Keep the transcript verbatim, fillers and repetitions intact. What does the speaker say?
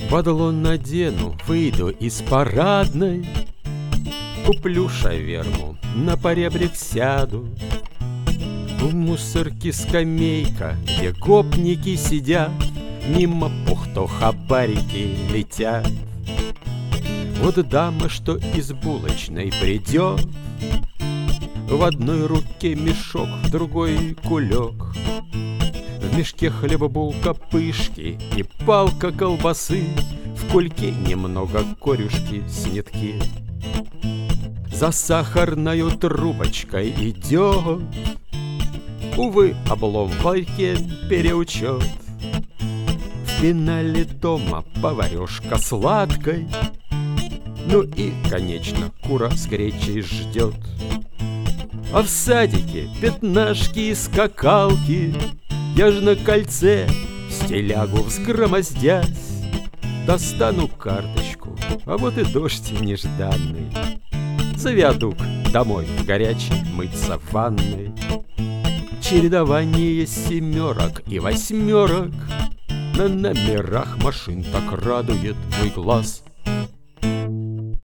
Бадло надену, выйду из парадной, куплю шаверму, на поребрик сяду. В мусорке скамейка, где гопники сидят, мимо пухто хабарики летят. Вот дама, что из булочной придет, в одной руке мешок, в другой кулек. В мешке хлеба, булка, пышки и палка колбасы, в кульке немного корюшки, снитки. За сахарною трубочкой идет, увы, облом в ларьке переучет. В пенале дома поварешка сладкой, ну и, конечно, кура с гречей ждет. А в садике пятнашки и скакалки, я ж на кольце, в стилягу взгромоздясь, достану карточку, а вот и дождь нежданный. За виадук домой горячий мыться в ванной. Чередование семерок и восьмерок на номерах машин так радует мой глаз.